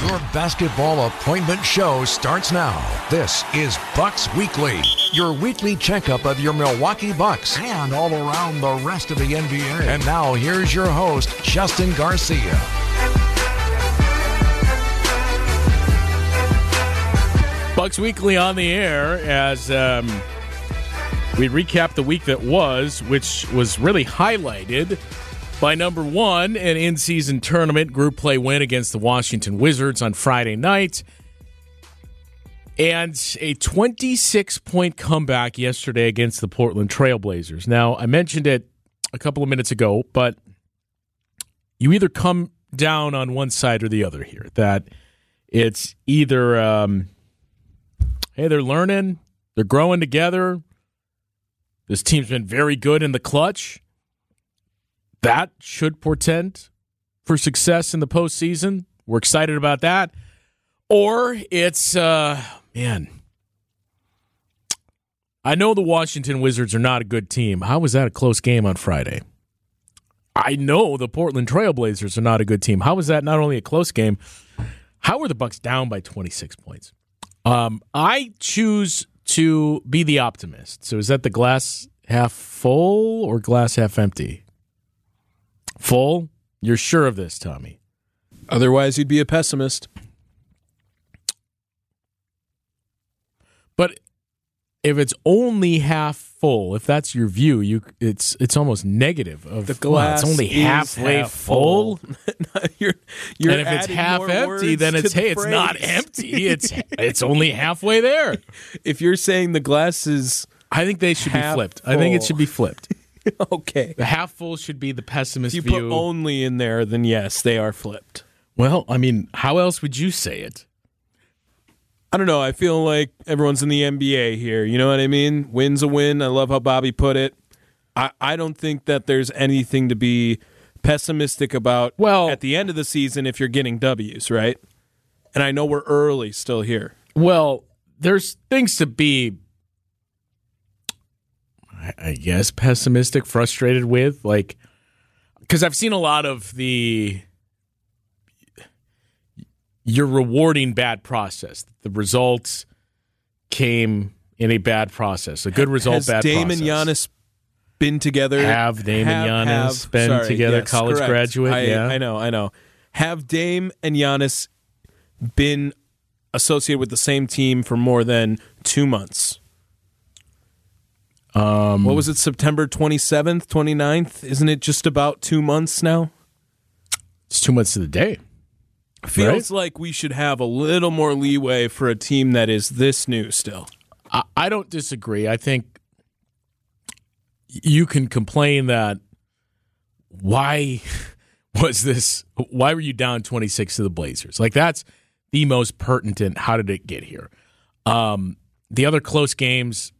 Your basketball appointment show starts now. This is Bucks Weekly, your weekly checkup of your Milwaukee Bucks and all around the rest of the NBA. And now here's your host, Justin Garcia. Bucks Weekly on the air as we recap the week that was, which was really highlighted by number one, an in-season tournament group play win against the Washington Wizards on Friday night, and a 26-point comeback yesterday against the Portland Trail Blazers. Now, I mentioned it a couple of minutes ago, but you either come down on one side or the other here, that it's either, hey, they're learning, they're growing together, this team's been very good in the clutch. That should portend for success in the postseason. We're excited about that. Or it's, I know the Washington Wizards are not a good team. How was that a close game on Friday? I know the Portland Trail Blazers are not a good team. How was that not only a close game, how were the Bucks down by 26 points? I choose to be the optimist. So is that the glass half full or glass half empty? Full? You're sure of this, Tommy? Otherwise, you'd be a pessimist. But if it's only half full, if that's your view, it's almost negative. Of the glass it's only halfway full. you're and if it's half empty, then it's it's not empty. It's only halfway there. If you're saying the glass is, I think they should be flipped. I think it should be flipped. Okay. The half full should be the pessimist view. view. If you put only in there, then yes, they are flipped. Well, I mean, how else would you say it? I don't know. I feel like everyone's in the NBA here. You know what I mean? Win's a win. I love how Bobby put it. I don't think that there's anything to be pessimistic about at the end of the season if you're getting W's, right? And I know we're early still here. Well, there's things to be, I guess, pessimistic, frustrated with, like, because I've seen a lot of you're rewarding bad process. The results came in a bad process. A good result, bad process. Has Dame and Giannis been together? Have Dame and Giannis been together? Yes, college correct. graduate? I know. Have Dame and Giannis been associated with the same team for more than 2 months? What was it, September 27th, 29th? Isn't it just about 2 months now? It's 2 months to the day. Feels like we should have a little more leeway for a team that is this new still. I don't disagree. I think you can complain that why were you down 26 to the Blazers? Like, that's the most pertinent, how did it get here? The other close games,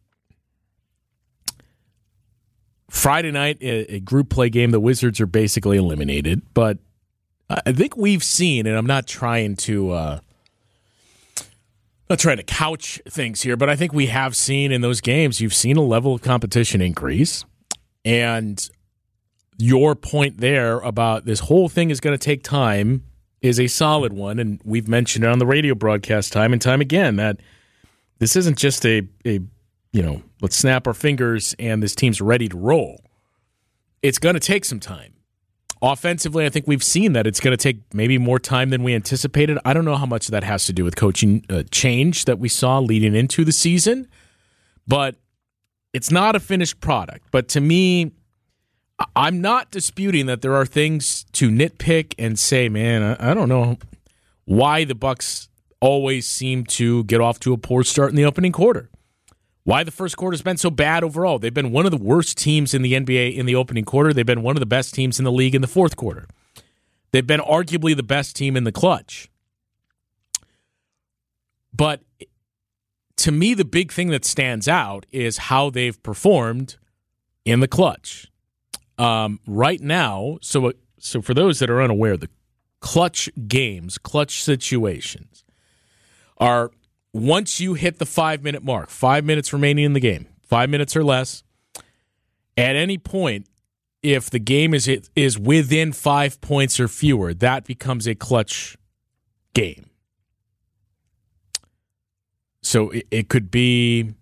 Friday night, a group play game, the Wizards are basically eliminated. But I think we've seen, and I'm not trying to couch things here, but I think we have seen in those games, you've seen a level of competition increase. And your point there about this whole thing is going to take time is a solid one. And we've mentioned it on the radio broadcast time and time again that this isn't just a let's snap our fingers and this team's ready to roll. It's going to take some time. Offensively, I think we've seen that it's going to take maybe more time than we anticipated. I don't know how much of that has to do with coaching change that we saw leading into the season, but it's not a finished product. But to me, I'm not disputing that there are things to nitpick and say, man, I don't know why the Bucks always seem to get off to a poor start in the opening quarter. Why the first quarter's been so bad overall. They've been one of the worst teams in the NBA in the opening quarter. They've been one of the best teams in the league in the fourth quarter. They've been arguably the best team in the clutch. But to me, the big thing that stands out is how they've performed in the clutch. Right now, so for those that are unaware, the clutch games, clutch situations are once you hit the 5-minute mark, 5 minutes remaining in the game, 5 minutes or less, at any point, if the game is within 5 points or fewer, that becomes a clutch game. So it could be,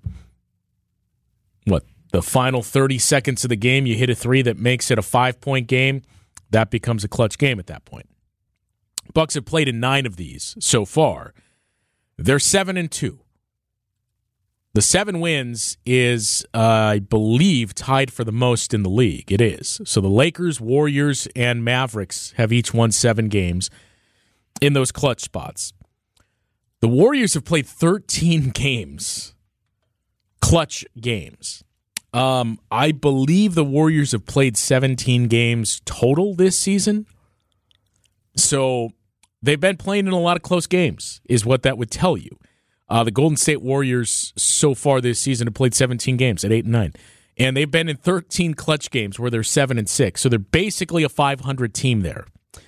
the final 30 seconds of the game, you hit a three that makes it a 5-point game. That becomes a clutch game at that point. Bucks have played in 9 of these so far. They're 7-2. The 7 wins is, I believe, tied for the most in the league. It is. So the Lakers, Warriors, and Mavericks have each won 7 games in those clutch spots. The Warriors have played 13 games, clutch games. I believe the Warriors have played 17 games total this season. So they've been playing in a lot of close games, is what that would tell you. The Golden State Warriors so far this season have played 17 games at 8-9. And they've been in 13 clutch games where they're 7-6. So they're basically a 500 team there.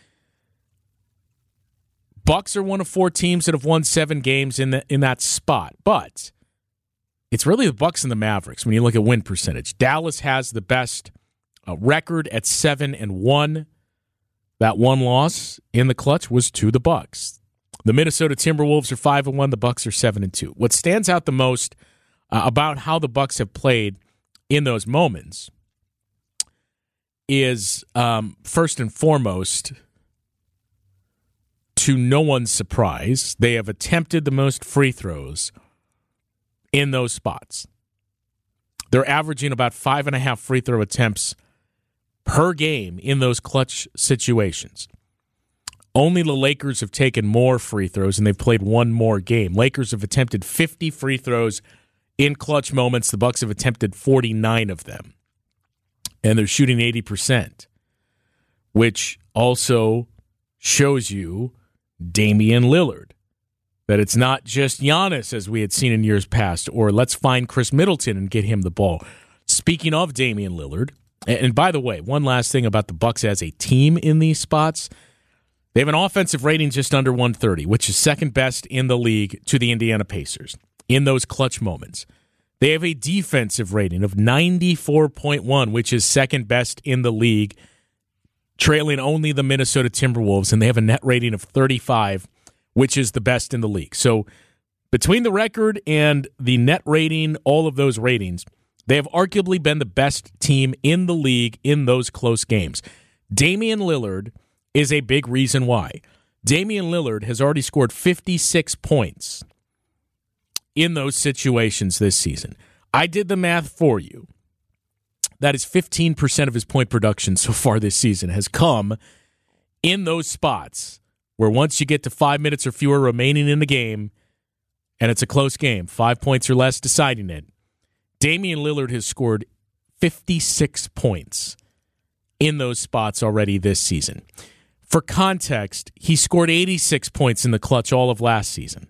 Bucks are one of 4 teams that have won 7 games in that spot. But it's really the Bucks and the Mavericks when you look at win percentage. Dallas has the best record at 7-1. That one loss in the clutch was to the Bucks. The Minnesota Timberwolves are 5-1. The Bucks are 7-2. What stands out the most about how the Bucks have played in those moments is first and foremost, to no one's surprise, they have attempted the most free throws in those spots. They're averaging about 5.5 free throw attempts per game in those clutch situations. Only the Lakers have taken more free throws, and they've played one more game. Lakers have attempted 50 free throws in clutch moments. The Bucks have attempted 49 of them, and they're shooting 80%, which also shows you Damian Lillard. That it's not just Giannis, as we had seen in years past, or let's find Chris Middleton and get him the ball. Speaking of Damian Lillard, and by the way, one last thing about the Bucks as a team in these spots, they have an offensive rating just under 130, which is second best in the league to the Indiana Pacers in those clutch moments. They have a defensive rating of 94.1, which is second best in the league, trailing only the Minnesota Timberwolves, and they have a net rating of 35, which is the best in the league. So between the record and the net rating, all of those ratings, they have arguably been the best team in the league in those close games. Damian Lillard is a big reason why. Damian Lillard has already scored 56 points in those situations this season. I did the math for you. That is 15% of his point production so far this season has come in those spots where once you get to 5 minutes or fewer remaining in the game, and it's a close game, 5 points or less deciding it, Damian Lillard has scored 56 points in those spots already this season. For context, he scored 86 points in the clutch all of last season.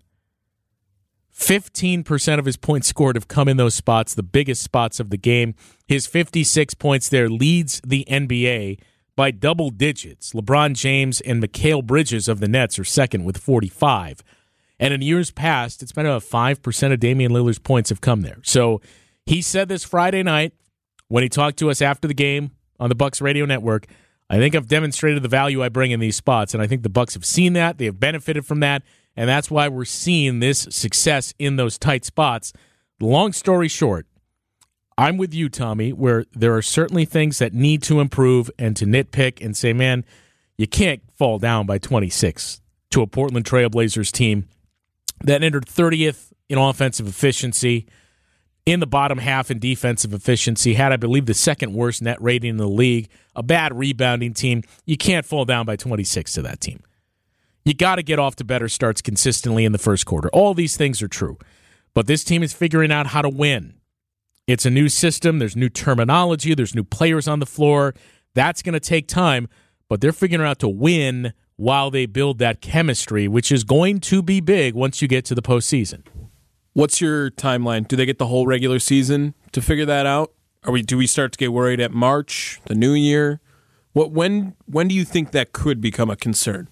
15% of his points scored have come in those spots, the biggest spots of the game. His 56 points there leads the NBA by double digits. LeBron James and Mikal Bridges of the Nets are second with 45. And in years past, it's been about 5% of Damian Lillard's points have come there. So he said this Friday night when he talked to us after the game on the Bucks Radio Network, I think I've demonstrated the value I bring in these spots, and I think the Bucks have seen that. They have benefited from that, and that's why we're seeing this success in those tight spots. Long story short, I'm with you, Tommy, where there are certainly things that need to improve and to nitpick and say, man, you can't fall down by 26 to a Portland Trailblazers team that entered 30th in offensive efficiency, in the bottom half in defensive efficiency, had, I believe, the second worst net rating in the league, a bad rebounding team. You can't fall down by 26 to that team. You got to get off to better starts consistently in the first quarter. All these things are true. But this team is figuring out how to win. It's a new system. There's new terminology. There's new players on the floor. That's going to take time, but they're figuring out to win while they build that chemistry, which is going to be big once you get to the postseason. What's your timeline? Do they get the whole regular season to figure that out? Do we start to get worried at March, the new year? When do you think that could become a concern?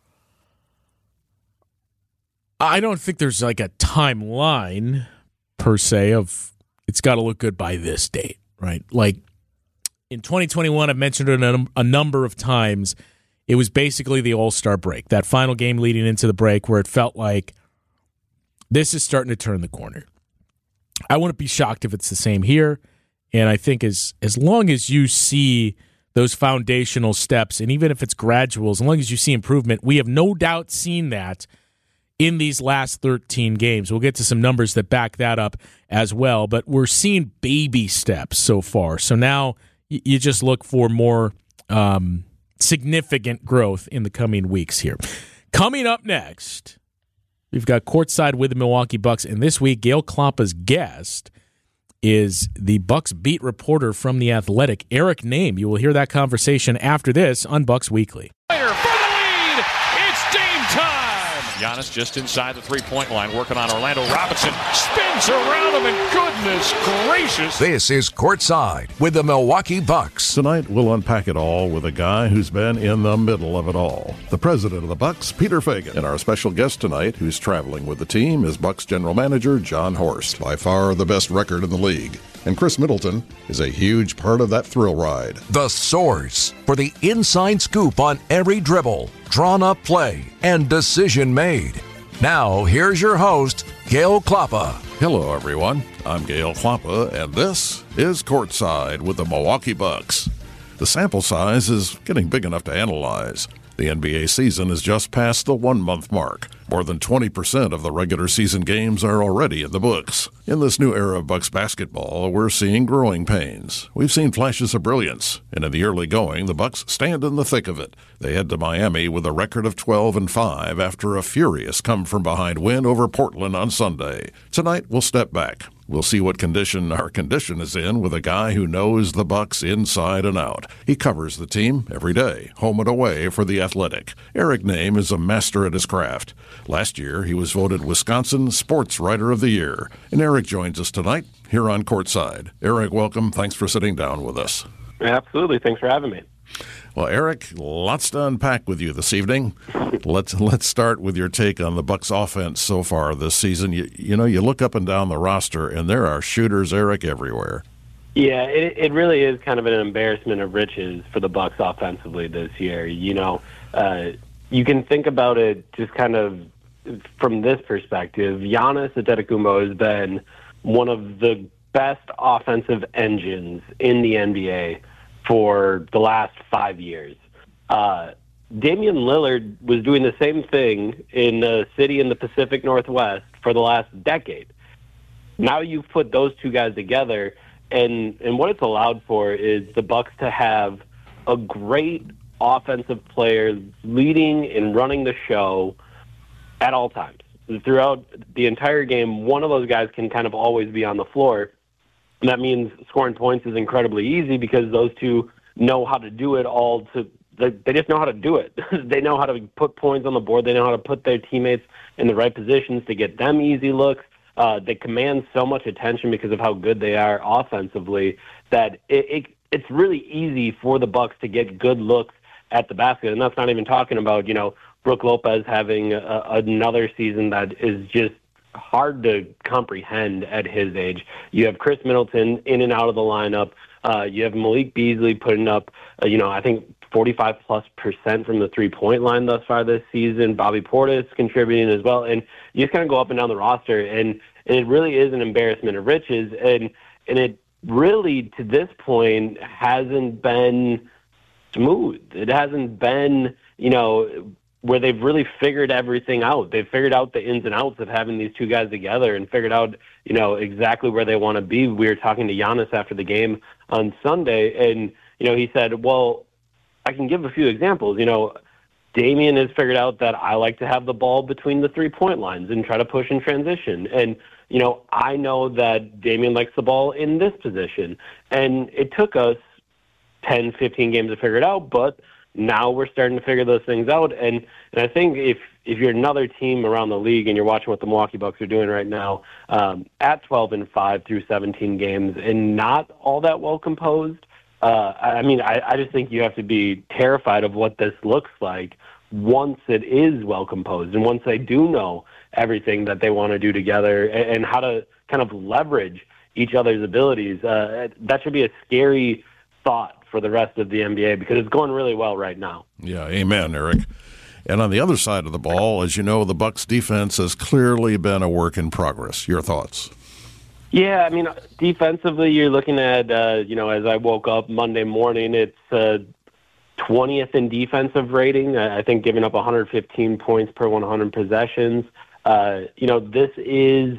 I don't think there's like a timeline per se of it's got to look good by this date, right? Like in 2021, I've mentioned it a number of times. It was basically the All-Star break, that final game leading into the break where it felt like this is starting to turn the corner. I wouldn't be shocked if it's the same here. And I think as long as you see those foundational steps, and even if it's gradual, as long as you see improvement, we have no doubt seen that in these last 13 games. We'll get to some numbers that back that up as well, but we're seeing baby steps so far. So now you just look for more significant growth in the coming weeks here. Coming up next, we've got Courtside with the Milwaukee Bucks, and this week, Gail Klompa's guest is the Bucks beat reporter from The Athletic, Eric Nehm. You will hear that conversation after this on Bucks Weekly. For the lead, it's Dame time. Giannis just inside the three-point line, working on Orlando. Robinson spins around him, and goodness gracious. This is Courtside with the Milwaukee Bucks. Tonight, we'll unpack it all with a guy who's been in the middle of it all. The president of the Bucks, Peter Feigin. And our special guest tonight, who's traveling with the team, is Bucks general manager Jon Horst. By far the best record in the league. And Chris Middleton is a huge part of that thrill ride. The source for the inside scoop on every dribble, drawn-up play, and decision made. Now, here's your host, Gail Kloppa. Hello, everyone. I'm Gail Kloppa, and this is Courtside with the Milwaukee Bucks. The sample size is getting big enough to analyze. The NBA season is just past the 1-month mark. More than 20% of the regular season games are already in the books. In this new era of Bucks basketball, we're seeing growing pains. We've seen flashes of brilliance, and in the early going, the Bucks stand in the thick of it. They head to Miami with a record of 12-5 after a furious come-from-behind win over Portland on Sunday. Tonight, we'll step back. We'll see what condition our condition is in with a guy who knows the Bucks inside and out. He covers the team every day, home and away for The Athletic. Eric Nehm is a master at his craft. Last year, he was voted Wisconsin Sports Writer of the Year. And Eric joins us tonight here on Courtside. Eric, welcome. Thanks for sitting down with us. Absolutely. Thanks for having me. Well, Eric, lots to unpack with you this evening. Let's start with your take on the Bucks offense so far this season. You know, you look up and down the roster, and there are shooters, Eric, everywhere. Yeah, it really is kind of an embarrassment of riches for the Bucks offensively this year. You know, you can think about it just kind of from this perspective. Giannis Antetokounmpo has been one of the best offensive engines in the NBA for the last 5 years. Damian Lillard was doing the same thing in a city in the Pacific Northwest for the last decade. Now you've put those two guys together, and what it's allowed for is the Bucks to have a great offensive player leading and running the show at all times. Throughout the entire game, one of those guys can kind of always be on the floor. And that means scoring points is incredibly easy because those two know how to do it all. They just know how to do it. They know how to put points on the board. They know how to put their teammates in the right positions to get them easy looks. They command so much attention because of how good they are offensively that it's really easy for the Bucks to get good looks at the basket. And that's not even talking about, you know, Brook Lopez having another season that is just hard to comprehend at his age. You have Chris Middleton in and out of the lineup. You have Malik Beasley putting up, I think 45+% from the three-point line thus far this season. Bobby Portis contributing as well. And you just kind of go up and down the roster, and it really is an embarrassment of riches. And it really, to this point, hasn't been smooth. It hasn't been, where they've really figured everything out. They've figured out the ins and outs of having these two guys together and figured out, exactly where they want to be. We were talking to Giannis after the game on Sunday, and, he said, well, I can give a few examples. Damian has figured out that I like to have the ball between the three-point lines and try to push in transition. And, I know that Damian likes the ball in this position. And it took us 10, 15 games to figure it out, but now we're starting to figure those things out. And I think if you're another team around the league and you're watching what the Milwaukee Bucks are doing right now, at 12-5 through 17 games and not all that well composed, I just think you have to be terrified of what this looks like once it is well composed and once they do know everything that they want to do together and how to kind of leverage each other's abilities. That should be a scary thought for the rest of the NBA because it's going really well right now. Yeah, amen, Eric. And on the other side of the ball, as you know, the Bucs defense has clearly been a work in progress. Your thoughts? Yeah, I mean, defensively, you're looking at, as I woke up Monday morning, it's 20th in defensive rating. I think giving up 115 points per 100 possessions. This is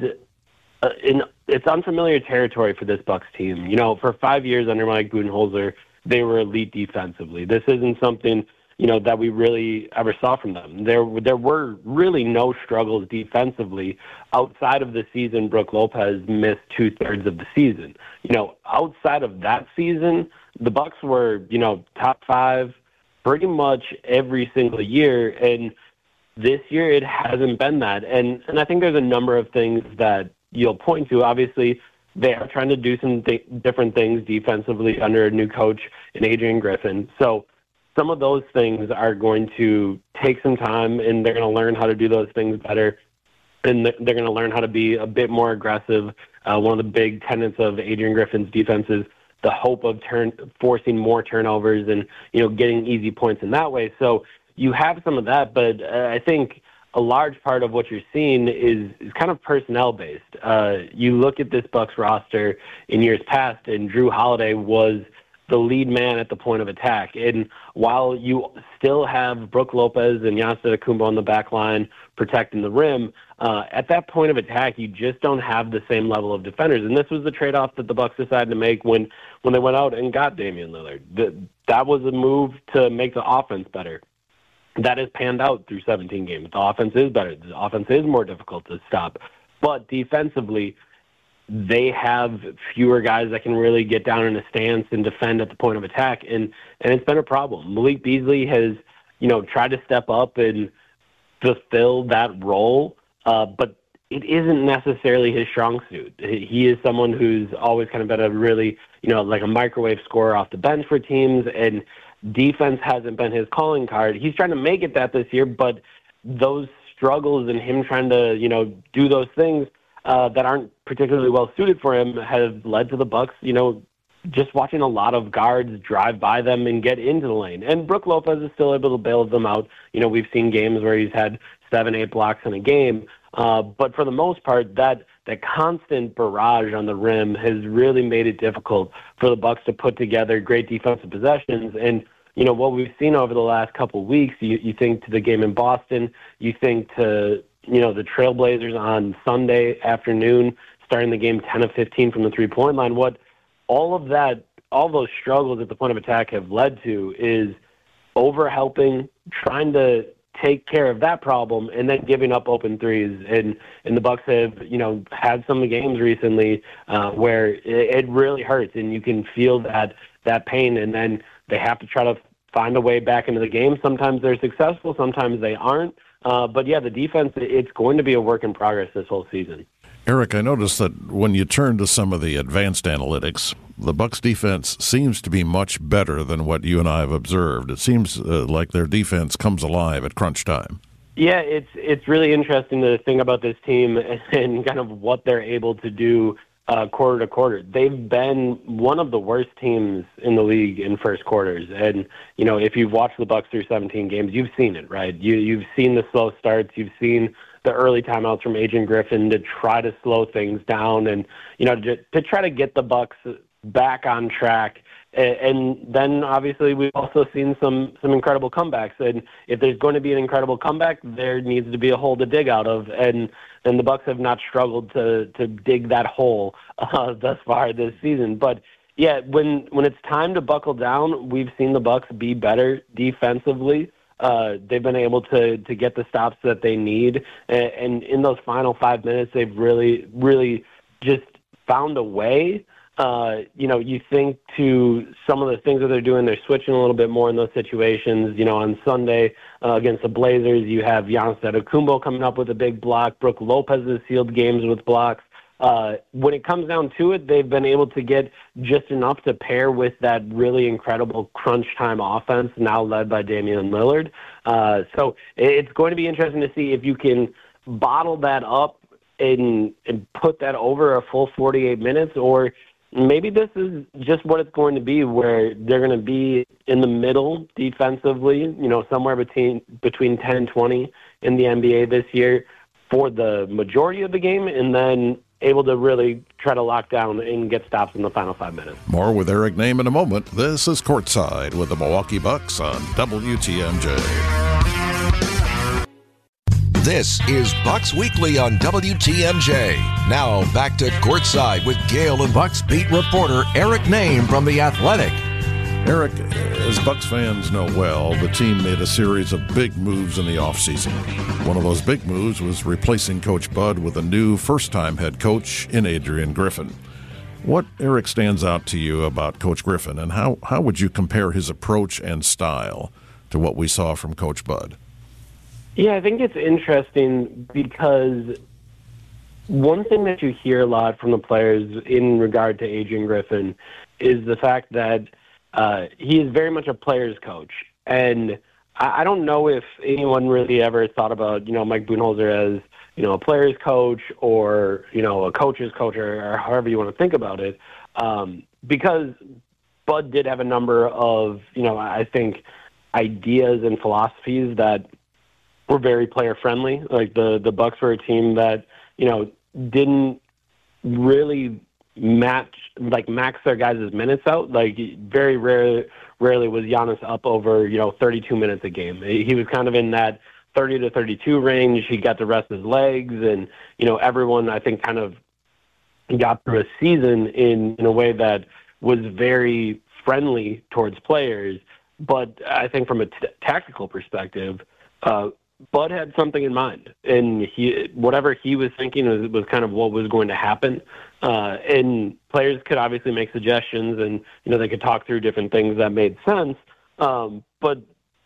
it's unfamiliar territory for this Bucs team. For 5 years under Mike Budenholzer, they were elite defensively. This isn't something that we really ever saw from them. There were really no struggles defensively outside of the season. Brook Lopez missed 2/3 of the season. Outside of that season, the Bucs were, top 5 pretty much every single year. And this year it hasn't been that. And I think there's a number of things that you'll point to. Obviously, they are trying to do some different things defensively under a new coach in Adrian Griffin. So some of those things are going to take some time, and they're going to learn how to do those things better, and they're going to learn how to be a bit more aggressive. One of the big tenets of Adrian Griffin's defense is the hope of forcing more turnovers and getting easy points in that way. So you have some of that, but I think a large part of what you're seeing is kind of personnel-based. You look at this Bucs roster in years past, and Drew Holiday was the lead man at the point of attack. And while you still have Brook Lopez and Giannis Antetokounmpo on the back line protecting the rim, at that point of attack, you just don't have the same level of defenders. And this was the trade-off that the Bucs decided to make when they went out and got Damian Lillard. That was a move to make the offense better. That has panned out through 17 games. The offense is better. The offense is more difficult to stop. But defensively, they have fewer guys that can really get down in a stance and defend at the point of attack, and it's been a problem. Malik Beasley has, tried to step up and fulfill that role, but it isn't necessarily his strong suit. He is someone who's always kind of been a really, like a microwave scorer off the bench for teams, and defense hasn't been his calling card. He's trying to make it that this year, but those struggles and him trying to, do those things that aren't particularly well suited for him have led to the Bucs, just watching a lot of guards drive by them and get into the lane. And Brook Lopez is still able to bail them out. We've seen games where he's had 7-8 blocks in a game. But for the most part, that constant barrage on the rim has really made it difficult for the Bucs to put together great defensive possessions. And, what we've seen over the last couple of weeks, you think to the game in Boston, you think to the Trailblazers on Sunday afternoon, starting the game 10 of 15 from the three-point line. What all those struggles at the point of attack have led to is overhelping, trying to take care of that problem, and then giving up open threes. And the Bucs have, had some games recently where it really hurts, and you can feel that pain, and then they have to try to find a way back into the game. Sometimes they're successful, sometimes they aren't. But yeah, the defense, it's going to be a work in progress this whole season. Eric, I noticed that when you turn to some of the advanced analytics, the Bucs defense seems to be much better than what you and I have observed. It seems like their defense comes alive at crunch time. Yeah, it's really interesting to think about this team and kind of what they're able to do quarter to quarter. They've been one of the worst teams in the league in first quarters. And, if you've watched the Bucs through 17 games, you've seen it, right? You've seen the slow starts. You've seen the early timeouts from Adrian Griffin to try to slow things down and, to try to get the Bucs back on track. And then, obviously, we've also seen some incredible comebacks. And if there's going to be an incredible comeback, there needs to be a hole to dig out of. And the Bucs have not struggled to dig that hole thus far this season. But, yeah, when it's time to buckle down, we've seen the Bucs be better defensively. They've been able to get the stops that they need. And in those final 5 minutes, they've really, really just found a way. You think to some of the things that they're doing, they're switching a little bit more in those situations. On Sunday against the Blazers, you have Giannis Antetokounmpo coming up with a big block. Brook Lopez has sealed games with blocks. When it comes down to it, they've been able to get just enough to pair with that really incredible crunch time offense now led by Damian Lillard. So it's going to be interesting to see if you can bottle that up and put that over a full 48 minutes, or maybe this is just what it's going to be, where they're going to be in the middle defensively, somewhere between 10 and 20 in the NBA this year for the majority of the game, and then able to really try to lock down and get stops in the final 5 minutes. More with Eric Nehm in a moment. This is Courtside with the Milwaukee Bucks on WTMJ. This is Bucks Weekly on WTMJ. Now back to Courtside with Gale and Bucks beat reporter Eric Nehm from The Athletic. Eric, as Bucks fans know well, the team made a series of big moves in the offseason. One of those big moves was replacing Coach Bud with a new first-time head coach in Adrian Griffin. What, Eric, stands out to you about Coach Griffin, and how would you compare his approach and style to what we saw from Coach Bud? Yeah, I think it's interesting because one thing that you hear a lot from the players in regard to Adrian Griffin is the fact that he is very much a player's coach. And I don't know if anyone really ever thought about, Mike Budenholzer as, a player's coach or, a coach's coach or however you want to think about it. Because Bud did have a number of, I think, ideas and philosophies that were very player friendly. Like the Bucks were a team that, didn't really max their guys' minutes out. Like very rarely was Giannis up over 32 minutes a game. He was kind of in that 30 to 32 range. He got to rest his legs, and everyone I think kind of got through a season in a way that was very friendly towards players. But I think from a tactical perspective, Bud had something in mind, and whatever he was thinking was kind of what was going to happen. And players could obviously make suggestions, and they could talk through different things that made sense. But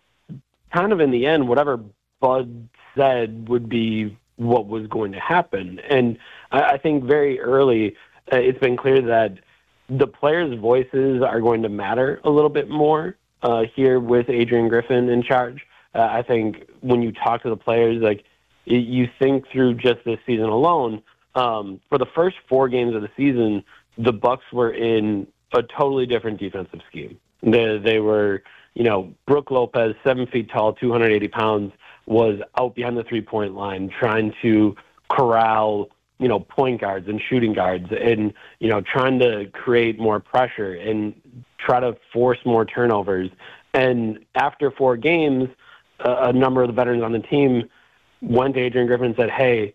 kind of in the end, whatever Bud said would be what was going to happen. And I think very early, it's been clear that the players' voices are going to matter a little bit more here with Adrian Griffin in charge. I think when you talk to the players, like you think through just this season alone, for the first 4 games of the season, the Bucks were in a totally different defensive scheme. They were, Brook Lopez, 7 feet tall, 280 pounds, was out behind the 3-point line trying to corral, point guards and shooting guards and, trying to create more pressure and try to force more turnovers. And after 4 games, a number of the veterans on the team went to Adrian Griffin and said, hey,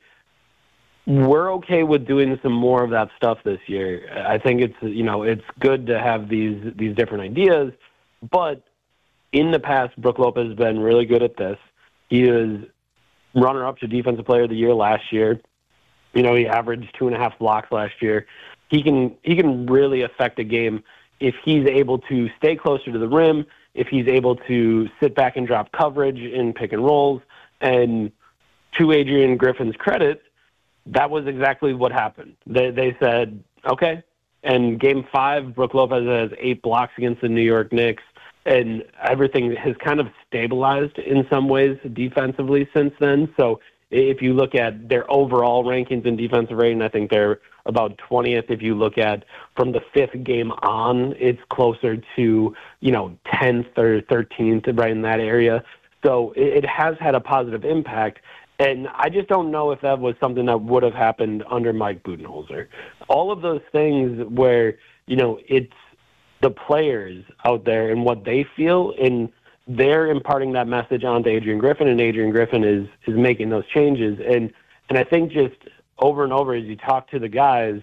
we're okay with doing some more of that stuff this year. I think it's good to have these different ideas, but in the past, Brook Lopez has been really good at this. He was runner-up to Defensive Player of the Year last year. He averaged 2.5 blocks last year. He can really affect a game if he's able to stay closer to the rim, if he's able to sit back and drop coverage in pick and rolls. And to Adrian Griffin's credit, that was exactly what happened. They said, okay. And Game 5, Brook Lopez has 8 blocks against the New York Knicks, and everything has kind of stabilized in some ways defensively since then. So if you look at their overall rankings in defensive rating, I think they're about 20th. If you look at from the 5th game on, it's closer to, 10th or 13th, right in that area. So it has had a positive impact. And I just don't know if that was something that would have happened under Mike Budenholzer. All of those things where, it's the players out there and what they feel, and they're imparting that message onto Adrian Griffin, and Adrian Griffin is making those changes. And I think just over and over as you talk to the guys,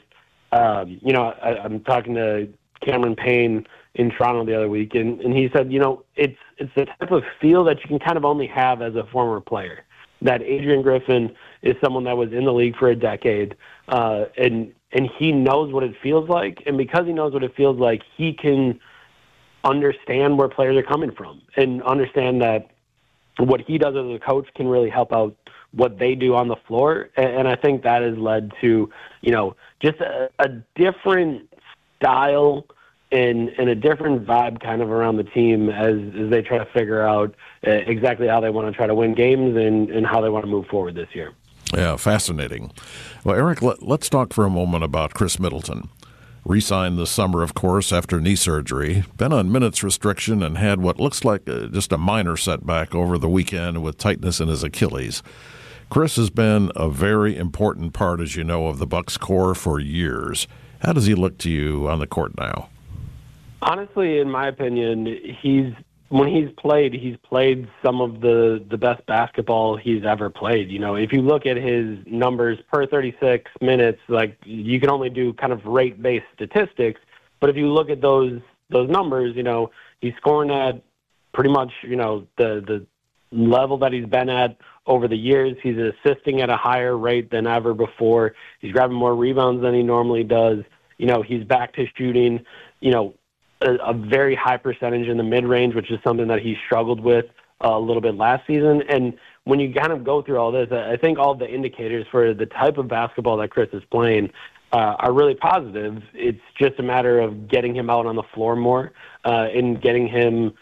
I'm talking to Cameron Payne in Toronto the other week, and he said, it's the type of feel that you can kind of only have as a former player. That Adrian Griffin is someone that was in the league for a decade, and he knows what it feels like. And because he knows what it feels like, he can understand where players are coming from and understand that what he does as a coach can really help out what they do on the floor. And I think that has led to, just a different style and a different vibe kind of around the team as they try to figure out exactly how they want to try to win games and how they want to move forward this year. Yeah, fascinating. Well, Eric, let's talk for a moment about Chris Middleton. Re-signed this summer, of course, after knee surgery. Been on minutes restriction and had what looks like just a minor setback over the weekend with tightness in his Achilles. Chris has been a very important part, as you know, of the Bucs core for years. How does he look to you on the court now? Honestly, in my opinion, when he's played some of the best basketball he's ever played. You know, if you look at his numbers per 36 minutes, like, you can only do kind of rate-based statistics, but if you look at those numbers, you know, he's scoring at pretty much, you know, the level that he's been at over the years. He's assisting at a higher rate than ever before. He's grabbing more rebounds than he normally does. You know, he's back to shooting, you know, a very high percentage in the mid-range, which is something that he struggled with a little bit last season. And when you kind of go through all this, I think all the indicators for the type of basketball that Chris is playing are really positive. It's just a matter of getting him out on the floor more and getting him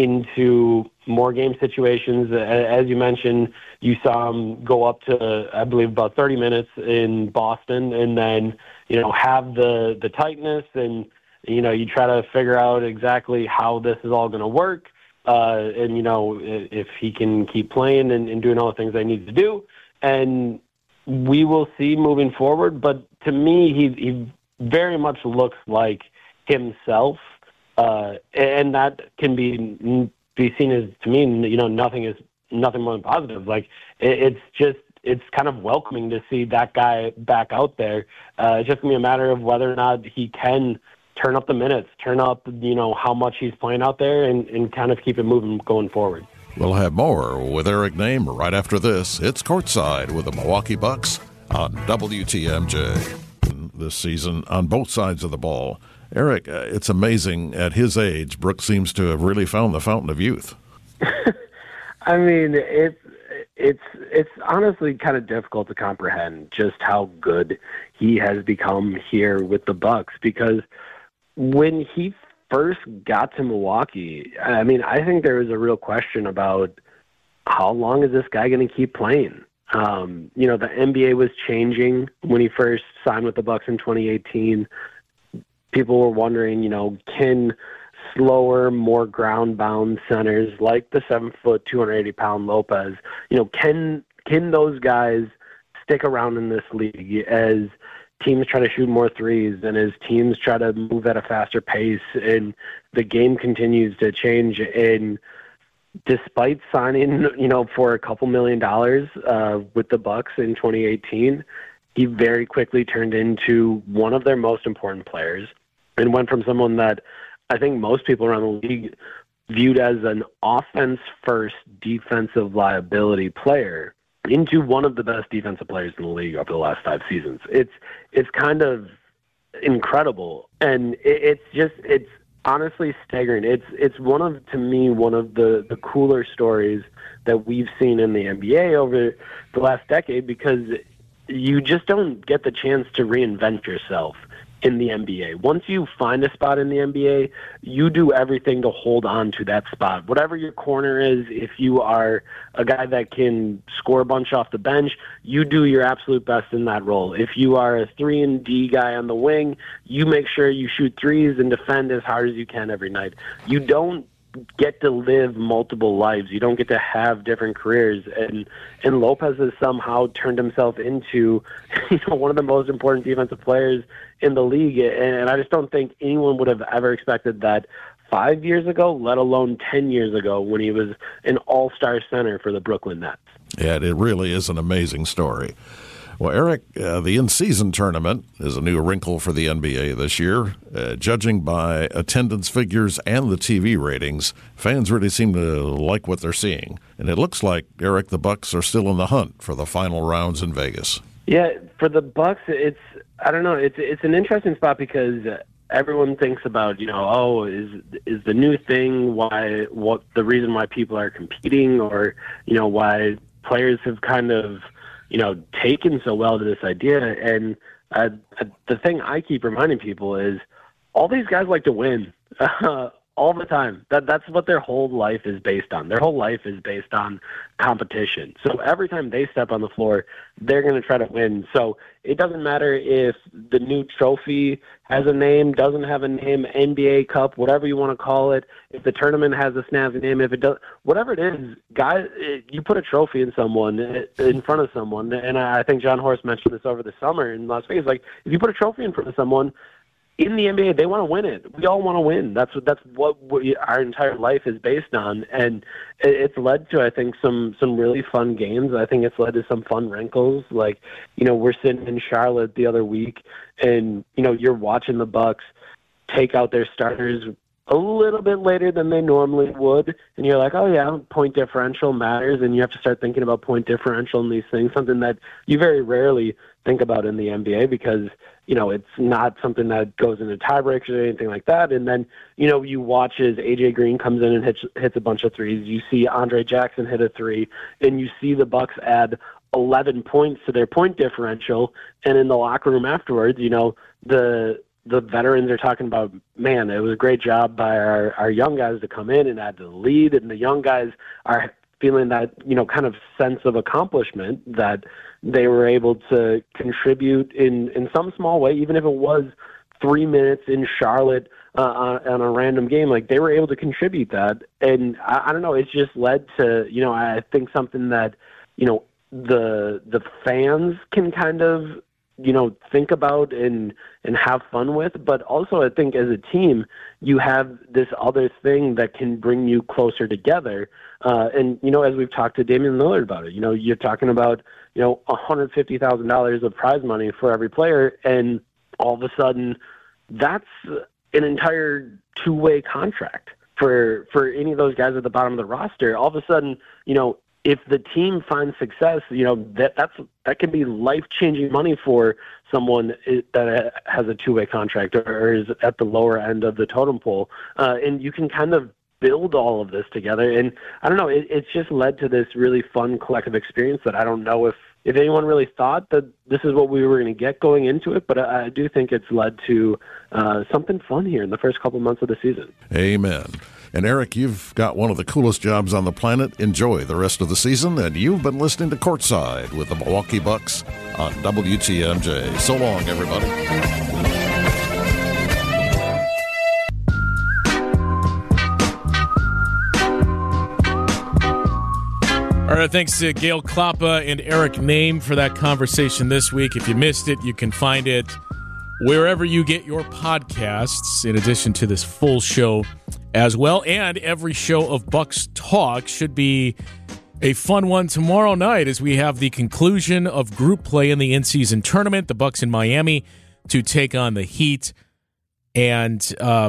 into more game situations. As you mentioned, you saw him go up to, I believe, about 30 minutes in Boston, and then, you know, have the tightness, and, you know, you try to figure out exactly how this is all going to work, and, you know, if he can keep playing and doing all the things they need to do. And we will see moving forward. But to me, he very much looks like himself, and that can be seen as, to me, you know, nothing more than positive. Like, it's kind of welcoming to see that guy back out there. It's just going to be a matter of whether or not he can turn up the minutes, turn up, you know, how much he's playing out there, and kind of keep it moving going forward. We'll have more with Eric Nehm right after this. It's Courtside with the Milwaukee Bucks on WTMJ. This season on both sides of the ball. Eric, it's amazing at his age, Brooks seems to have really found the fountain of youth. I mean, it's honestly kind of difficult to comprehend just how good he has become here with the Bucks, because when he first got to Milwaukee, I mean, I think there was a real question about how long is this guy going to keep playing? You know, the NBA was changing when he first signed with the Bucks in 2018. People were wondering, you know, can slower, more ground-bound centers like the 7-foot, 280-pound Lopez, you know, can those guys stick around in this league as teams try to shoot more threes and as teams try to move at a faster pace and the game continues to change? And despite signing, you know, for a couple $1 million with the Bucks in 2018, he very quickly turned into one of their most important players and went from someone that I think most people around the league viewed as an offense-first defensive liability player into one of the best defensive players in the league over the last 5 seasons. It's kind of incredible, and it's honestly staggering. It's one of the cooler stories that we've seen in the NBA over the last decade, because you just don't get the chance to reinvent yourself in the NBA. Once you find a spot in the NBA, you do everything to hold on to that spot. Whatever your corner is, if you are a guy that can score a bunch off the bench, you do your absolute best in that role. If you are a 3-and-D guy on the wing, you make sure you shoot threes and defend as hard as you can every night. You don't get to live multiple lives. You don't get to have different careers. And Lopez has somehow turned himself into, you know, one of the most important defensive players in the league. And I just don't think anyone would have ever expected that 5 years ago, let alone 10 years ago when he was an all-star center for the Brooklyn Nets. Yeah, it really is an amazing story. Well, Eric, the in-season tournament is a new wrinkle for the NBA this year. Judging by attendance figures and the TV ratings, fans really seem to like what they're seeing. And it looks like, Eric, the Bucks are still in the hunt for the final rounds in Vegas. Yeah, for the Bucks, it's an interesting spot because everyone thinks about, you know, oh, is the new thing what the reason why people are competing, or, you know, why players have kind of, you know, taken so well to this idea. And the thing I keep reminding people is all these guys like to win. all the time. That's what their whole life is based on. Their whole life is based on competition. So every time they step on the floor, they're going to try to win. So it doesn't matter if the new trophy has a name, doesn't have a name, NBA Cup, whatever you want to call it. If the tournament has a snazzy name, if it does, whatever it is, guys, you put a trophy in front of someone, and I think John Horst mentioned this over the summer in Las Vegas. Like, if you put a trophy in front of someone, in the NBA, they want to win it. We all want to win. That's what our entire life is based on, and it's led to, I think, some really fun games. I think it's led to some fun wrinkles. Like, we're sitting in Charlotte the other week, and you're watching the Bucks take out their starters a little bit later than they normally would, and you're like, oh yeah, point differential matters, and you have to start thinking about point differential and these things, something that you very rarely think about in the NBA because it's not something that goes into tiebreakers or anything like that. And then, you watch as AJ Green comes in and hits a bunch of threes. You see Andre Jackson hit a three, and you see the Bucks add 11 points to their point differential. And in the locker room afterwards, the veterans are talking about, man, it was a great job by our young guys to come in and add to the lead. And the young guys are feeling that, kind of sense of accomplishment that they were able to contribute in some small way, even if it was 3 minutes in Charlotte on a random game. Like, they were able to contribute that. And I don't know, it's just led to, I think something that, the fans can kind of, think about and have fun with. But also, I think as a team, you have this other thing that can bring you closer together. And, as we've talked to Damian Lillard about it, you're talking about, $150,000 of prize money for every player. And all of a sudden, that's an entire two-way contract for any of those guys at the bottom of the roster. All of a sudden, if the team finds success, that can be life-changing money for someone that has a two-way contract or is at the lower end of the totem pole. And you can kind of build all of this together. And I don't know, it's just led to this really fun collective experience that I don't know if anyone really thought that this is what we were going to get going into it, but I do think it's led to something fun here in the first couple months of the season. Amen. And Eric, you've got one of the coolest jobs on the planet. Enjoy the rest of the season, and you've been listening to Courtside with the Milwaukee Bucks on WTMJ. So long, everybody. All right, thanks to Gail Klappa and Eric Name for that conversation this week. If you missed it, you can find it wherever you get your podcasts, in addition to this full show as well. And every show of Bucks Talk should be a fun one tomorrow night as we have the conclusion of group play in the in-season tournament. The Bucks in Miami to take on the Heat. And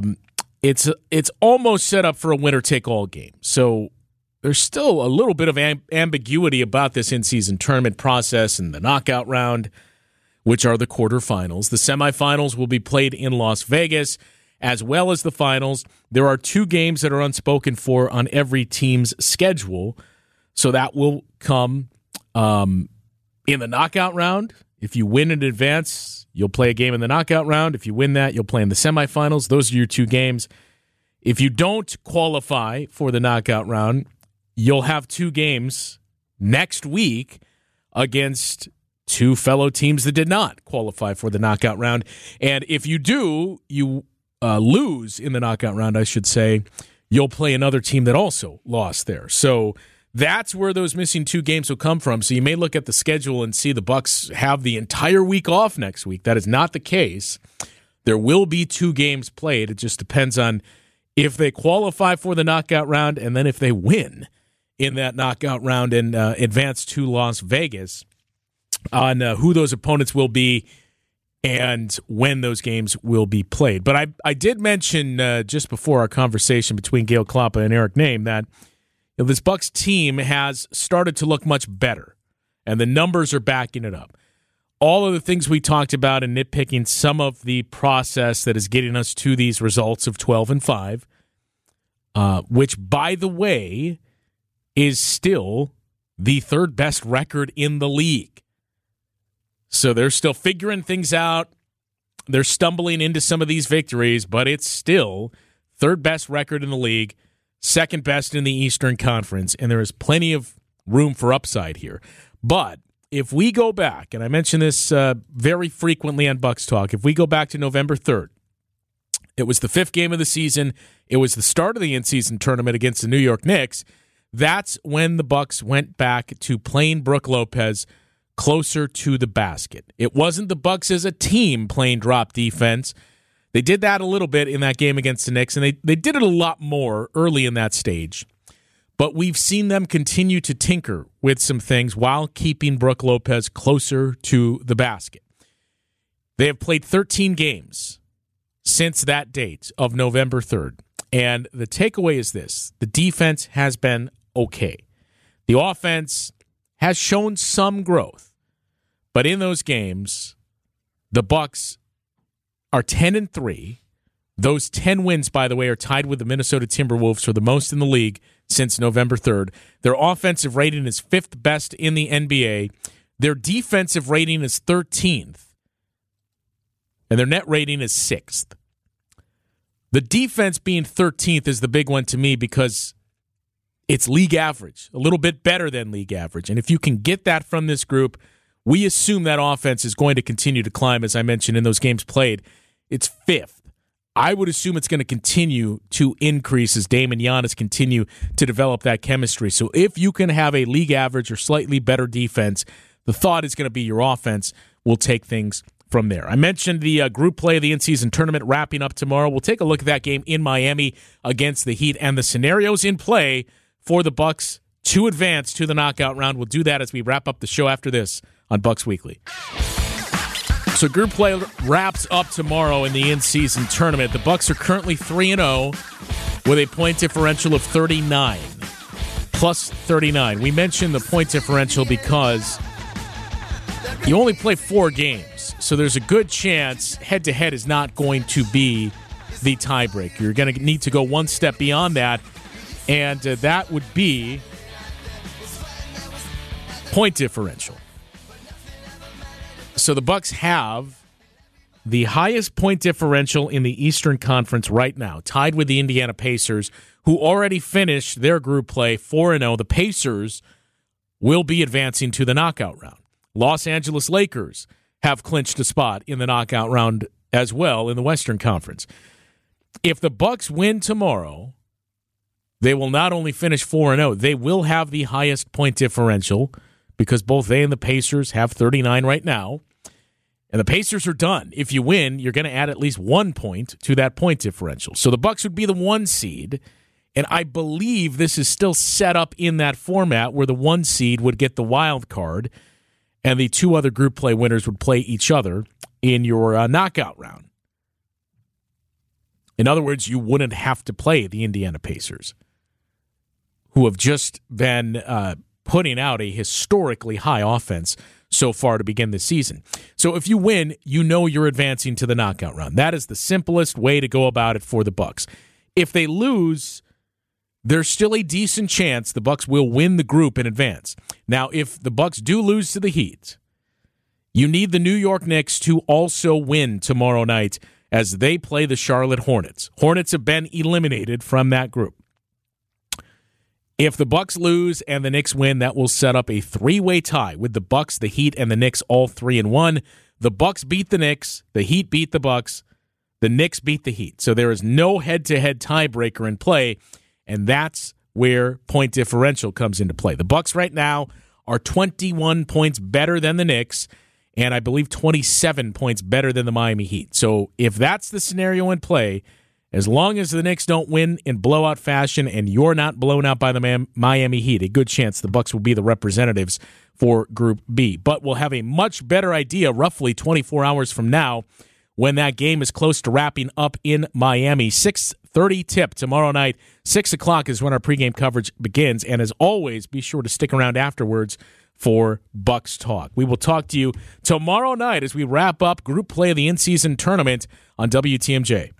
it's almost set up for a winner-take-all game. So there's still a little bit of ambiguity about this in-season tournament process and the knockout round, which are the quarterfinals. The semifinals will be played in Las Vegas, as well as the finals. There are 2 games that are unspoken for on every team's schedule, so that will come in the knockout round. If you win in advance, you'll play a game in the knockout round. If you win that, you'll play in the semifinals. Those are your 2 games. If you don't qualify for the knockout round, you'll have 2 games next week against 2 fellow teams that did not qualify for the knockout round. And if you do, you lose in the knockout round, I should say, you'll play another team that also lost there. So that's where those missing 2 games will come from. So you may look at the schedule and see the Bucks have the entire week off next week. That is not the case. There will be 2 games played. It just depends on if they qualify for the knockout round and then if they win in that knockout round and advance to Las Vegas, on who those opponents will be and when those games will be played. But I did mention just before our conversation between Gail Klappa and Eric Name that this Bucks team has started to look much better, and the numbers are backing it up. All of the things we talked about and nitpicking some of the process that is getting us to these results of 12-5, which, by the way, is still the 3rd best record in the league. So they're still figuring things out. They're stumbling into some of these victories, but it's still third best record in the league, second best in the Eastern Conference, and there is plenty of room for upside here. But if we go back, and I mention this very frequently on Bucks Talk, if we go back to November 3rd, it was the 5th game of the season. It was the start of the in-season tournament against the New York Knicks. That's when the Bucks went back to playing Brook Lopez closer to the basket. It wasn't the Bucks as a team playing drop defense. They did that a little bit in that game against the Knicks, and they did it a lot more early in that stage. But we've seen them continue to tinker with some things while keeping Brook Lopez closer to the basket. They have played 13 games since that date of November 3rd. And the takeaway is this. The defense has been okay. The offense has shown some growth. But in those games, the Bucks are 10-3. Those 10 wins, by the way, are tied with the Minnesota Timberwolves for the most in the league since November 3rd. Their offensive rating is 5th best in the NBA. Their defensive rating is 13th. And their net rating is 6th. The defense being 13th is the big one to me because it's league average, a little bit better than league average. And if you can get that from this group, we assume that offense is going to continue to climb, as I mentioned in those games played. It's 5th. I would assume it's going to continue to increase as Dame and Giannis continue to develop that chemistry. So if you can have a league average or slightly better defense, the thought is going to be your offense will take things from there. I mentioned the group play of the in-season tournament wrapping up tomorrow. We'll take a look at that game in Miami against the Heat and the scenarios in play for the Bucks to advance to the knockout round. We'll do that as we wrap up the show after this on Bucks Weekly. So group play wraps up tomorrow in the in-season tournament. The Bucks are currently 3-0 with a point differential of 39, plus 39. We mentioned the point differential because you only play 4 games. So there's a good chance head-to-head is not going to be the tiebreaker. You're going to need to go one step beyond that, and that would be point differential. So the Bucks have the highest point differential in the Eastern Conference right now, tied with the Indiana Pacers, who already finished their group play 4-0. The Pacers will be advancing to the knockout round. Los Angeles Lakers have clinched a spot in the knockout round as well in the Western Conference. If the Bucks win tomorrow, they will not only finish 4-0, they will have the highest point differential because both they and the Pacers have 39 right now. And the Pacers are done. If you win, you're going to add at least 1 point to that point differential. So the Bucks would be the 1 seed, and I believe this is still set up in that format where the 1 seed would get the wild card, and the 2 other group play winners would play each other in your knockout round. In other words, you wouldn't have to play the Indiana Pacers, who have just been putting out a historically high offense so far to begin the season. So if you win, you know you're advancing to the knockout round. That is the simplest way to go about it for the Bucks. If they lose, there's still a decent chance the Bucks will win the group in advance. Now, if the Bucks do lose to the Heat, you need the New York Knicks to also win tomorrow night as they play the Charlotte Hornets. Hornets have been eliminated from that group. If the Bucks lose and the Knicks win, that will set up a 3-way tie with the Bucks, the Heat, and the Knicks all 3-1. The Bucks beat the Knicks, the Heat beat the Bucks, the Knicks beat the Heat. So there is no head-to-head tiebreaker in play, and that's where point differential comes into play. The Bucks right now are 21 points better than the Knicks, and I believe 27 points better than the Miami Heat. So if that's the scenario in play, as long as the Knicks don't win in blowout fashion and you're not blown out by the Miami Heat, a good chance the Bucks will be the representatives for Group B. But we'll have a much better idea roughly 24 hours from now when that game is close to wrapping up in Miami. 6:30 tip tomorrow night. 6 o'clock is when our pregame coverage begins. And as always, be sure to stick around afterwards for Bucks Talk. We will talk to you tomorrow night as we wrap up group play of the in-season tournament on WTMJ.